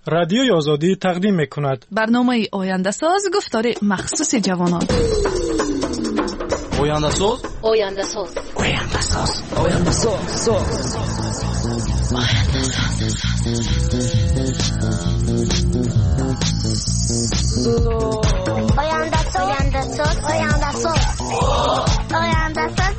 رادیوی آزادی تقدیم می‌کند. برنامه آینده ساز گفتار مخصوص جوانان. آینده ساز. آینده ساز. آینده ساز. آینده ساز. آینده ساز. آینده ساز. آینده ساز. آینده ساز.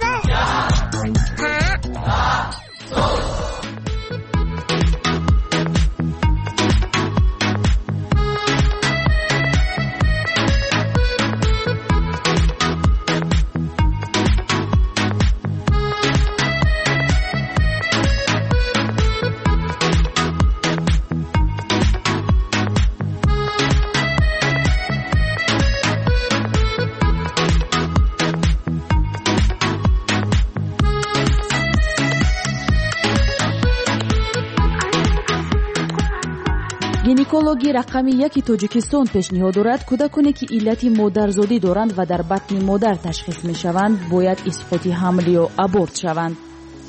گینکولوژی رقمی 1 تاجیکستان پیشنهاد دارد کودکانی که علت مادرزادی دارند و در بطن مادر تشخیص میشوند باید اسقاط حمل یا ابورت شوند.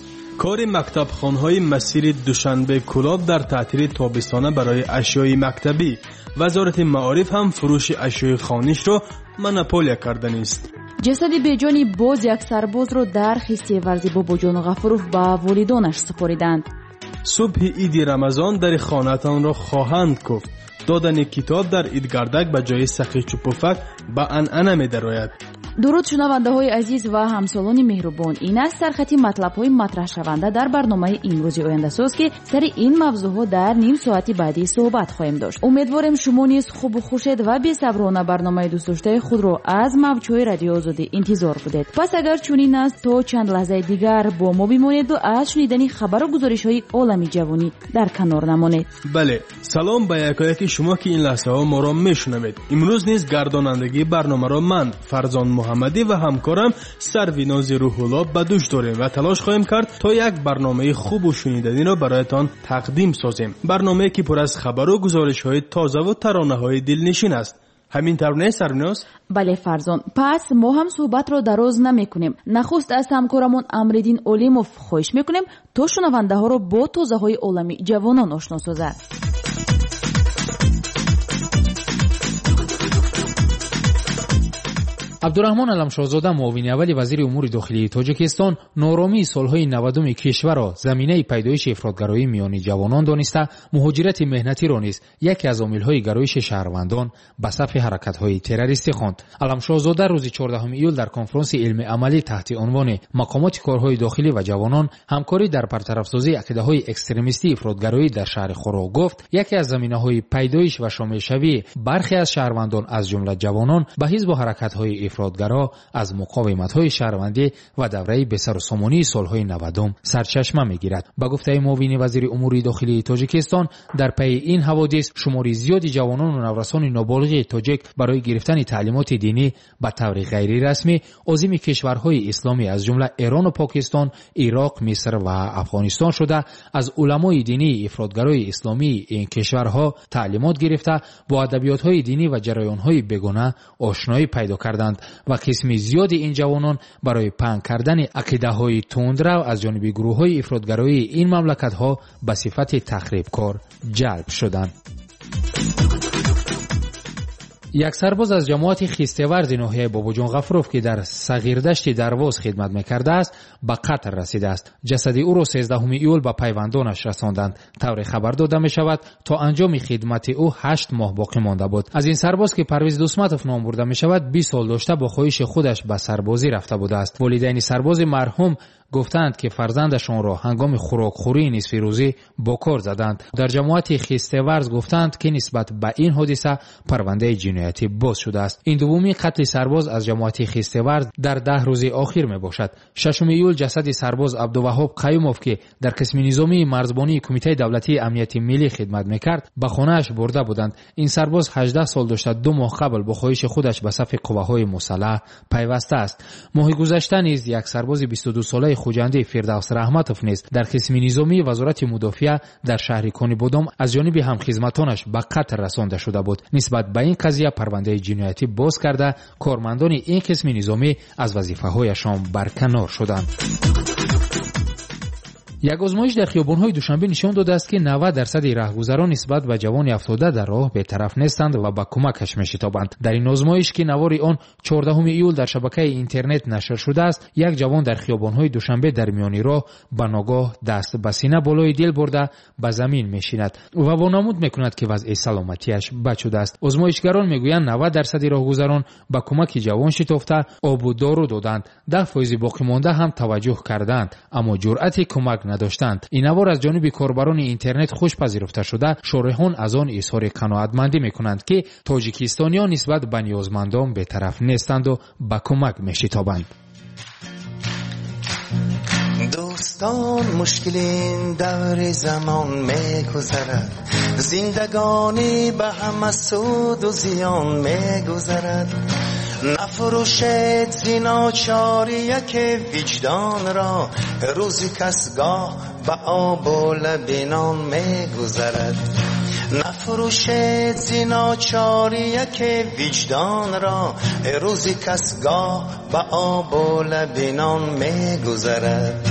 کار مکتبخانه‌های مسیر دوشنبه کلاب در تعطیل تابستانه برای اشیای مکتبی. وزارت معارف هم فروش اشیای خانش را منوپولیا کردن است. جسد بیجانی باز یک سرباز را در خیستیورزی باباجان غفروف به والدانش سپاریدند. صبح عید رمضان در خانه‌تان را خواهند گفت. دادن کتاب در عیدگردک به جای سخی چوپفک به عنعنه می‌دراید. درود شنونده های عزیز و همسالان مهربان، این است سرخطی مطلب های مطرح شونده در برنامه امروزی آینده ساز که سر این موضوع ها در نیم ساعتی بعدی صحبت خواهیم داشت. امیدوارم شما نیز خوب و خوشید و بی‌صبرانه برنامه دوست داشته خود را از موج‌های رادیو آزادی انتظار بدید. پس اگر چنین است تا چند لحظه دیگر با ما بمانید و از شنیدن خبر و گزارش های عالمی جوانی در کنار نمانید. بله، سلام به یکایک شما که این لحظه ها ما را میشنوید. امروز نیز گردانندگی برنامه را من فرزان محمدی و همکارم سرویناز روح‌الله به دوش داریم و تلاش خواهیم کرد تا یک برنامه خوب و شنیدنی را برایتان تقدیم سازیم. برنامه‌ای که پر از خبر و گزارش‌های تازه و ترانه‌های دلنشین است. همین طور نه سرویناز؟ بله فرزان. پس ما هم صحبت را دراز نمی‌کنیم. نخست از همکارمون امردین اولیموف خواهش می‌کنیم تا شنونده‌ها را با تازه‌های عالمی جوانان آشنا سازد. عبدالرحمن علمشاهزاده معاون اول وزیر امور داخلی تاجیکستان نارامی سالهای 90 کشور را زمینه پیدایش افراطگرایی میان جوانان دانسته مهاجرت مهنتی را نیز یکی از عامل‌های گرایش شهروندان به صف حرکت‌های تروریستی خواند. علمشاهزاده روز 14 ایول در کنفرانس علمی عملی تحت عنوان مقامات کارهای داخلی و جوانان همکاری در برطرف‌سازی عقیده‌های اکستریمیستی افراطگرایی در شهر خورا گفت یکی از زمینه‌های پیدایش و شامل شوی برخی از شهروندان از جمله جوانان به حزب و حرکت‌های افراطگرا از مقاومت‌های شهروندی و دوره بسر و سامانی سالهای 90 سرچشمه می‌گیرد. با گفته معاون وزیر امور داخلی تاجیکستان در پی این حوادث شماری زیادی جوانان و نورسان نابالغ تاجیک برای گرفتن تعلیمات دینی به طور غیر رسمی عازم کشورهای اسلامی از جمله ایران و پاکستان، عراق، مصر و افغانستان شده از علمای دینی افراطگرای اسلامی این کشورها تعلیمات گرفته با ادبیات‌های دینی و جریان‌های بیگانه آشنایی پیدا کردند و قسم زیادی این جوانان برای پنگ کردن عقیده‌های تندرو از جانب گروه‌های افراطگرایی این مملکت‌ها به صفت تخریبکار جلب شدند. یک سرباز از جماعت خیستیورز ناحیه باباجان غفروف که در صغیردشت درواز خدمت می‌کرده است به قتل رسیده است. جسد او را 13 ایول به پیوندانش رساندند. طور خبر داده می‌شود تا انجام خدمت او 8 ماه باقی مانده بود. از این سرباز که پرویز دوسمتوف نام برده می‌شود 20 سال داشته با خواهش خودش به سربازی رفته بوده است. والدین سرباز مرحوم گفتند که فرزندشان را هنگام خوراکخوری نصف روزی با کار زدند. در جماعت خیستیورز گفتند که نسبت به این حادثه پرونده جنایتی باز شده است. این دومین قتل سرباز از جماعت خیستیورز در 10 روز اخیر می باشد. 6 ایول جسد سرباز عبدالوهاب قیوموف که در قسم نظامی مرزبانی کمیته دولتی امنیت ملی خدمت میکرد به خانه‌اش برده بودند. این سرباز 18 سال داشته 2 ماه قبل با خواهش خودش به صف قواهای مسلح پیوسته است. ماه گذشته نیز یک سرباز 22 ساله خوجنده فردوس رحمتوف نیز در قسم نظامی وزارت مدافع در شهر کنیبودم از جانب همخدمتانش به قتل رسانده شده بود. نسبت به این قضیه پرونده جنایتی باز کرده کارمندان این قسم نظامی از وظیفه‌هایشان برکنار شدند. یک آزمایش در خیابان‌های دوشنبه نشان داده است که 90% راهگذران نسبت به جوان افتاده در راه بی‌طرف نیستند و به کمکش می‌شتابند. در این آزمایش که نوار آن 14 ایول در شبکه اینترنت نشر شده است، یک جوان در خیابان‌های دوشنبه در میان راه به ناگاه دست به سینه بالای دل برده به زمین می‌شیند و وانمود می‌کند که وضع سلامتیش بد شده است. آزمایشگران می‌گویند 90% راهگذران به کمک جوان شتافته آب و دارو دادند. 10% باقی مانده هم توجه کردند اما جرأت کمک نداشتند. این نوار از جانب کاربران اینترنت خوش پذیرفته شده. شارحان از آن اظهار قناعتمندی می‌کنند که تاجیکستانیان نسبت به نیازمندان بی‌طرف نیستند و به کمک می‌شتابند. دوستان مشکلین دور زمان میگذرد، زندگانی به همه سود و زیان میگذرد. نفروشید زناچاری که وجدان را، روزی کسگاه به آب و لبنان میگذرد. نفروشید زناچاری که وجدان را، روزی کسگاه به آب و لبنان میگذرد.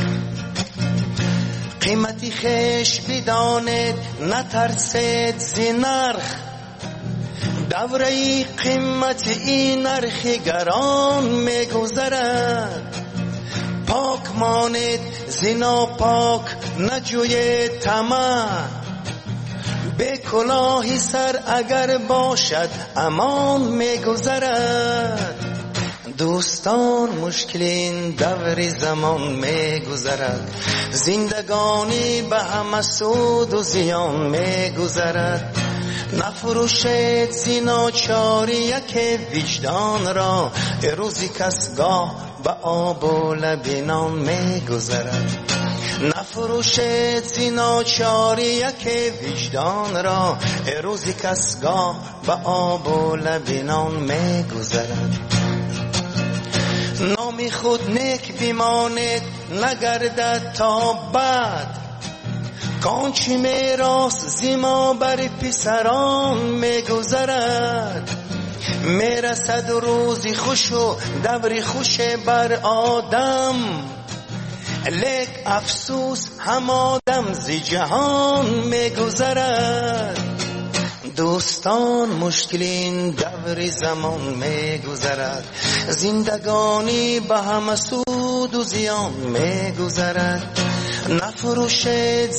قیمتی خیش بدانید نترسید زنرخ، دوره قیمت این نرخ گران میگذرد. پاک مانید زنا پاک نجوید طمع، به کلاهی سر اگر باشد امان میگذرد. دوستان مشکلین دور زمان میگذرد، زندگانی به همه سود و زیان میگذرد. نفروشید زناچاری که وجدان را، روزی کسگاه به آب و لبنان میگذرد. نفروشید زناچاری که وجدان را، روزی کسگاه به آب و لبنان میگذرد. نام خود نیک بماند نگردد تا بعد، کانچی میراث زما بر پسران میگذرد. میرسد روزی خوش و دوری خوش بر آدم، لیک افسوس هم آدم زی جهان میگذرد. دوستان مشکلین دور زمان میگذرد، زندگانی به همه سود و زیان میگذرد. نفروشید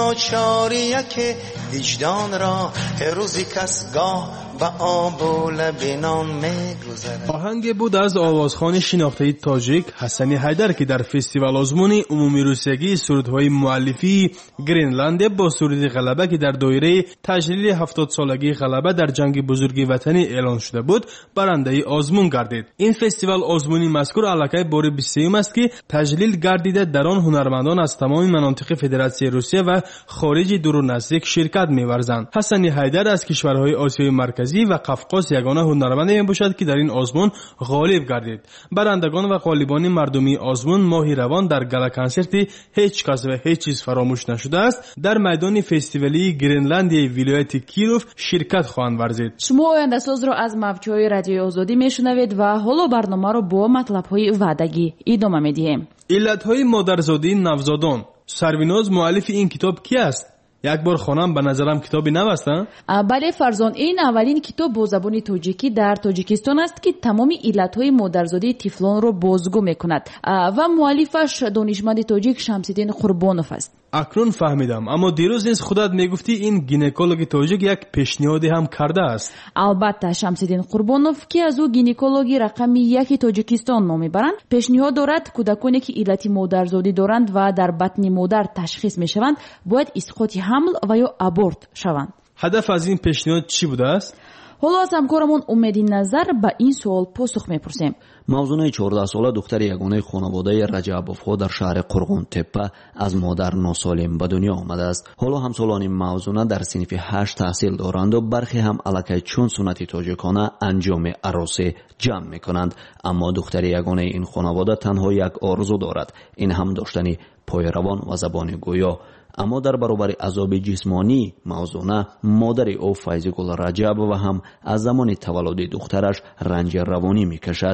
زناچاری که وجدان را، روزی کسگاه به آب و لبنان میگذرد. آهنگ بود از آوازخوان شناخته تاجیک حسنی حیدر که در فستیوال آزمون عمومی روسیگی سرودهای مؤلفی گرینلند با سرود غلبه که در دایره تجلیل 70 سالگی غلبه در جنگ بزرگ وطنی اعلان شده بود برنده آزمون گردید. این فستیوال آزمونی مذکور الکی بار 20 است که تجلیل گردیده، در آن هنرمندان از تمام مناطق فدراسیون روسیه و خارج دور و نزدیک شرکت می‌ورزند. حسنی حیدر از کشورهای آسیای مرکزی و قفقاز یگانه هنرمندی میباشد که در این آزمون غالب گردید. برندگان و غالبان مردمی آزمون ماهی روان در گالا کنسرتی هیچ کس و هیچ چیز فراموش نشده است در میدان فستیوالی گرینلندی ولایت کیروف شرکت خواهند ورزید. شما آینده ساز را از موج‌های رادیوی آزادی میشنوید و حالا برنامه را با مطلب‌های وعدگی ادامه میدیم. علت‌های مادرزادی نوزادان. سرویناز مؤلف این کتاب کی است؟ یک بار خوانم به نظرم کتابی نوستن؟ بله فرزان، این اولین کتاب با زبان تاجیکی در تاجیکستان است که تمام علتهای مادرزادی طفلان را بازگو میکند و مؤلفش دانشمند تاجیک شمس‌الدین قربانوف است. اکنون فهمیدم، اما دیروز نیز خودت میگفتی این گینکولوگ تاجیک یک پیشنهادی هم کرده است. البته شمس‌الدین قربانوف که از او گینکولوگی رقم 1 تاجیکستان نام میبرند، پیشنهاد دارد کودکانی که علت مادرزادی دارند و در بطن مادر تشخیص میشوند باید اسقاط حمل و یا ابورت شوند. هدف از این پیشنهاد چی بوده است؟ حالا از همکارمون امیدی نظر به این سوال پاسخ میپرسیم. موضوع 14 ساله دختر یگانه خانواده رجبوف‌ها در شهر قرغون تپه از مادر ناسالم به دنیا آمده است. حالا همسالان موضوع در صنف 8 تحصیل دارند و برخی هم الکی چون سنت تاجیکانه انجام عروسی جمع میکنند. اما دختر یگانه این خانواده تنها یک آرزو دارد، این هم داشتن پای روان و زبان گویا. اما در برابر عذاب جسمانی موضوع مادر او فیضگل رجب و هم از زمان تولد دخترش رنج روانی میکشد.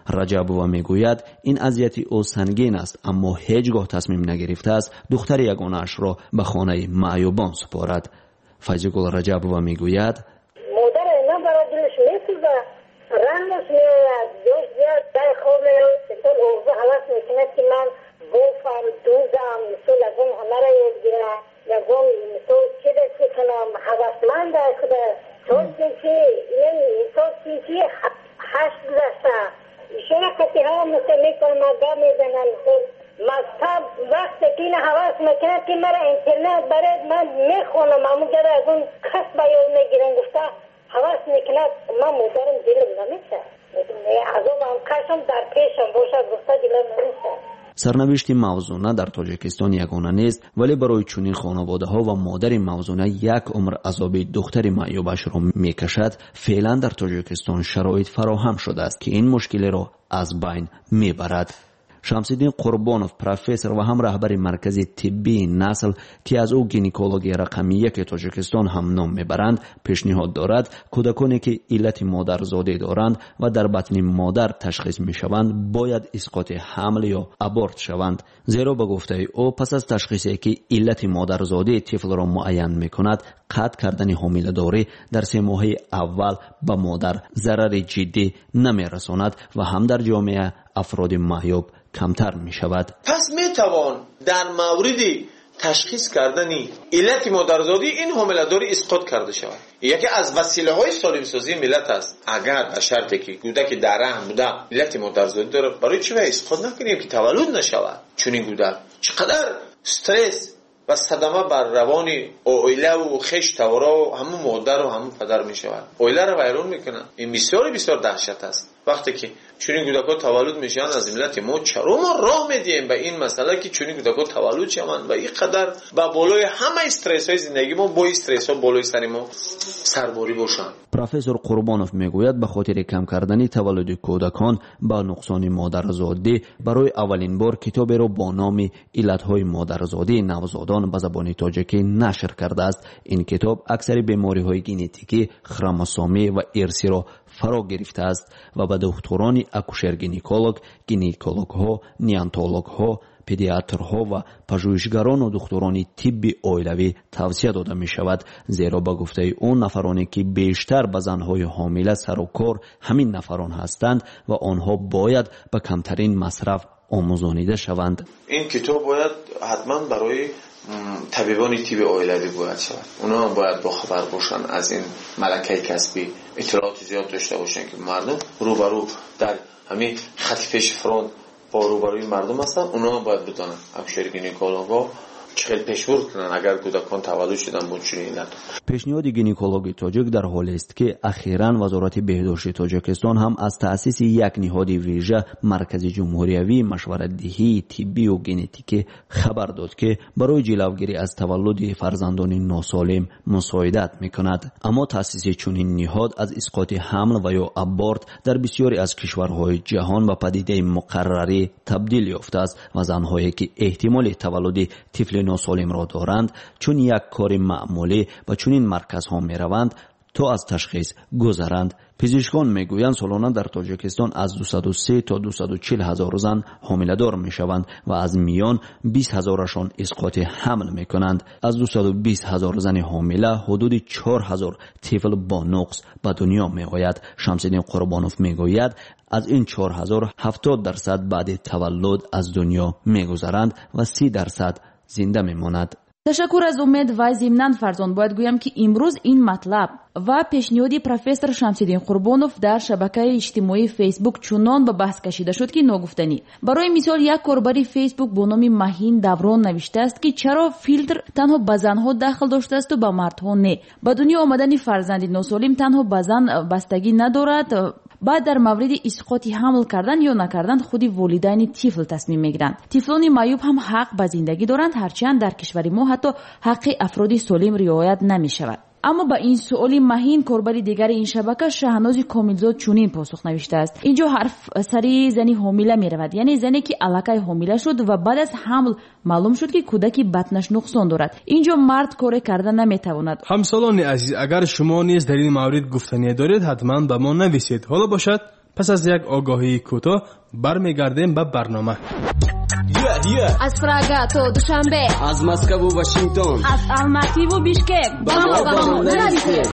раҷабова мегӯяд ин азияти ӯ сангин аст, аммо ҳеҷ гоҳ тасмим нагирифтааст духтари ягонаашро ба хонаи маъюбон супорад. файзигул раҷабова мегӯяд: модар ина бара дилш месӯза, рангаш меояд, ёш зиёд дай хоб меояд, мисол орзу ҳавас мекунад ки ман бофам, дузам, мисол ягон ҳунара ёд гирам, ягон мисол чӣ дест кунам, ҳавасманд аст худа чор синфи, ин мисол синфи 8 гузашта ишора каси ҳама мисол мекунам, гап мезанам, мисол мактаб вақте ки ин ҳавас мекунад ки мара интернет баред ман мехонам, амуҷара ягон кас ба ёд мегирам гуфта ҳавас мекунад, ман модарам дилам намешад, азобам кашам дар пешам бошад гуфта дилам намешад. сарнавишти мавзуна дар тоҷикистон ягона нест, вале барои чунин хонаводаҳо ва модари мавзуна як умр азоби духтари маъюбашро мекашад, феълан дар тоҷикистон шароит фароҳам шудааст ки ин мушкилиро аз байн мебарад. шамсиддин қурбонов, профессор ва ҳам раҳбари маркази тиббии насл ки аз ӯ гинекологи рақами 1 тоҷикистон ҳам ном мебаранд, пешниҳод дорад кӯдаконе ки иллати модарзодӣ доранд ва дар батни модар ташхис мешаванд бояд исқоти ҳамл ё аборт шаванд, зеро ба гуфтаи ӯ пас аз ташхисе ки иллати модарзодии тифлро муайян мекунад, қатъ кардани ҳомиладорӣ дар 3 моҳаи аввал ба модар зарари ҷиддӣ намерасонад ва ҳам дар ҷомеа афроди маъюб камтар می شود. پس می توان در مورد تشخیص کردن علت مادرزادی این حامله‌داری اسقاط کرده شود. یکی از وسیله های سالم سازی ملت است. اگر به شرطی که کودک در رحم بوده علت مادرزادی داره، برای چی اسقاط نکنیم که تولد نشود؟ چون این کودک چقدر استرس و صدمه بر روان عائله و خشت و همون مادر و همون پدر می شود. عائله رو ویران میکنن. این بسیار بسیار دهشت است. وقتی که چونین کودک‌ها تولد میشن از ملت ما چرا ما راه میدیم به این مسئله که چونین کودک‌ها تولد شوند و این قدر با بالای همه استرس‌های زندگی ما با استرس‌ها بالای سر ما سرباری باشن. پروفسور قربانوف میگوید به خاطر کم کردن تولد کودکان با نقصان مادرزادی برای اولین بار کتابی را با نام علت‌های مادرزادی نوزادان به زبان تاجیکی نشر کرده است. این کتاب اکثر بیماری‌های ژنتیکی، خروموسومی و ارثی را فرا گرفته است و به دکتران اکوشر گینکولوگ‌ها، نیانتولوگ‌ها، پدیاترها و پژوهشگران و دکتران طب اولیوی توصیه داده می شود، زیرا به گفته اون نفرانی که بیشتر به زنهای حامله سر و کار همین نفران هستند و آنها باید به کمترین مصرف آموزانیده شوند. این کتاب باید حتما برای طبیبان طب اولیوی باید شود. اونا هم باید با خبر باشن از این ملکه کسبی، اطلاعات زیاد داشته باشن که مردم روبرو در همین خط پیش فرانت با روبروی مردم هستن. اونا هم باید بدانن اکوشر گینکولوگ‌ها چقدر پیشبرد کنن اگر کودکان تولد شدن با چنین علت. پیشنهاد گینکولوژی تاجیک در حالی است که اخیراً وزارت بهداشت تاجیکستان هم از تأسیس یک نهاد ویژه مرکز جمهوریوی مشورت‌دهی طبی و ژنتیکی خبر داد که برای جلوگیری از تولد فرزندان ناسالم مساعدت می‌کند. اما تأسیس چنین نهاد از اسقاط حمل و یا ابورت در بسیاری از کشورهای جهان به پدیده مقرری تبدیل یافته است و زن‌هایی که احتمال تولد طفل ناسالم را دارند چون یک کار معمولی و چون این مرکز ها می روند تا از تشخیص گذرند. پزشکان می گویند سالانه در تاجیکستان از 203 تا 240 هزار زن حامله دار می شوند و از میان 20 هزارشان اسقاط حمل می کنند. از 220 هزار زن حامله حدود 4 هزار طفل با نقص به دنیا می آید. شمسدین قربانوف می گوید از این 4000 70% بعد تولد از دنیا می گذرند و 30% زنده می ماند. تشکر از امید و ضمناً فرزند باید گویم که امروز این مطلب و پیشنهادی پروفسور شمسدین قربانوف در شبکه اجتماعی فیسبوک چنان به بحث کشیده شد که ناگفتنی. برای مثال یک کاربر فیسبوک با نام مهین دوران نوشته است که چرا فیلتر تنها به زنها دخل داشته است و به مردها نه. به دنیا آمدن فرزند ناسالم تنها به زن بستگی ندارد. بعد در مورد اسقاط حمل کردن یا نکردن خودی والدین طفل تصمیم میگیرند. طفلان معیوب هم حق به زندگی دارند، هرچند در کشور ما حتی حق افراد سالم رعایت نمی شود. اما با این سوالی مهین کاربر دیگر این شبکه شهناز کاملزاد چنین پاسخ نوشته است. اینجا حرف سری زنی حامله می رود، یعنی زنی که الکی حامله شد و بعد از حمل معلوم شد که کودکی بطنش نقصان دارد. اینجا مرد کار کردن نمی تواند. همسالان عزیز، اگر شما نیز در این مورد گفتنی دارید حتما به ما نویسید. حالا باشد پس از یک آگاهی کوتاه برمیگردیم به برنامه. از پراگا تا دوشنبه، از مسکو و واشنگتن، از الماتی و بیشکک، با ما نرسید.